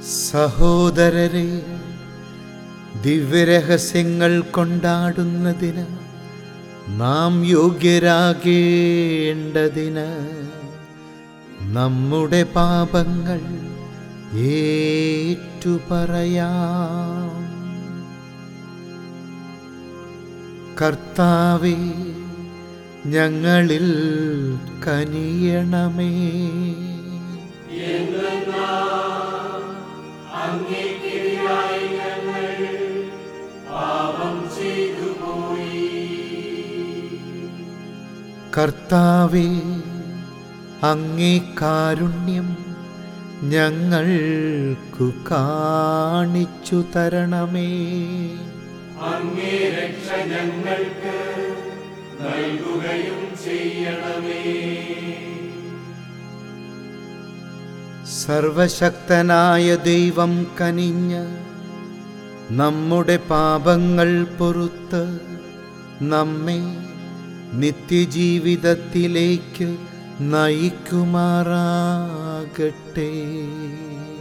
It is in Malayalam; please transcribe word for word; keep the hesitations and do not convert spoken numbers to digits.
സഹോദരരെ, ദിവ്യരഹസ്യങ്ങൾ കൊണ്ടാടുന്നതിന് നാം യോഗ്യരാകേണ്ടതിന് നമ്മുടെ പാപങ്ങൾ ഏറ്റുപറയാം. കർത്താവേ, ഞങ്ങളിൽ കനിയണമേ. കർത്താവേ, അങ്ങേ കാരുണ്യം ഞങ്ങൾക്കു കാണിച്ചു തരണമേ. അങ്ങേ രക്ഷ ഞങ്ങൾക്ക് നൽകുകയും ചെയ്യണമേ. സർവശക്തനായ ദൈവം കനിഞ്ഞ് നമ്മുടെ പാപങ്ങൾ പൊറുത്ത് നമ്മെ നിത്യജീവിതത്തിലേക്ക് നയിക്കുമാറാകട്ടെ.